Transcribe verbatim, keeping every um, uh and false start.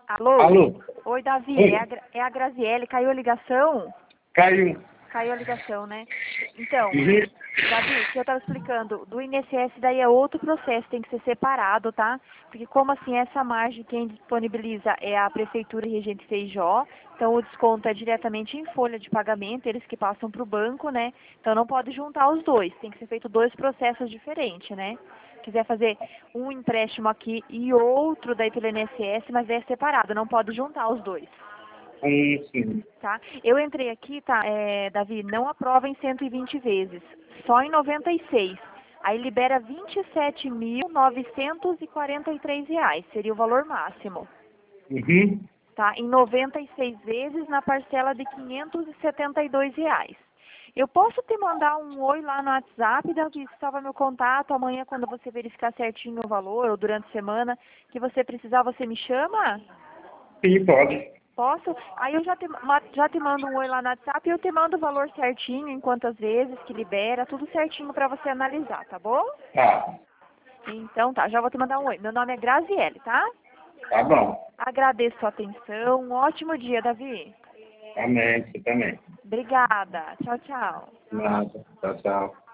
Alô? Alô? Oi, Davi, Oi. é a, Gra- é a Graziele. Caiu a ligação? Caiu. Caiu a ligação, né? Então, Uhum. Davi, o que eu estava explicando, do I N S S daí é outro processo, tem que ser separado, tá? Porque como assim, essa margem quem disponibiliza é a Prefeitura e Regente Feijó, então o desconto é diretamente em folha de pagamento, eles que passam para o banco, né? Então não pode juntar os dois, tem que ser feito dois processos diferentes, né? Quiser fazer um empréstimo aqui e outro daí pelo I N S S, mas é separado, não pode juntar os dois. Sim, sim. Tá? Eu entrei aqui, tá, é, Davi, não aprova em cento e vinte vezes, só em noventa e seis. Aí libera vinte e sete mil novecentos e quarenta e três reais, seria o valor máximo. Uhum. Tá? Em noventa e seis vezes na parcela de quinhentos e setenta e dois reais. Eu posso te mandar um oi lá no WhatsApp, Davi, que estava meu contato, amanhã quando você verificar certinho o valor, ou durante a semana, que você precisar, você me chama? Sim, pode. Posso? Aí eu já te, ma- já te mando um oi lá no WhatsApp e eu te mando o valor certinho, em quantas vezes que libera, tudo certinho para você analisar, tá bom? Tá. Então tá, já vou te mandar um oi. Meu nome é Graziele, tá? Tá bom. Agradeço a sua atenção. Um ótimo dia, Davi. Amém. Você também. Obrigada. Tchau, tchau. Nada. Tchau, tchau.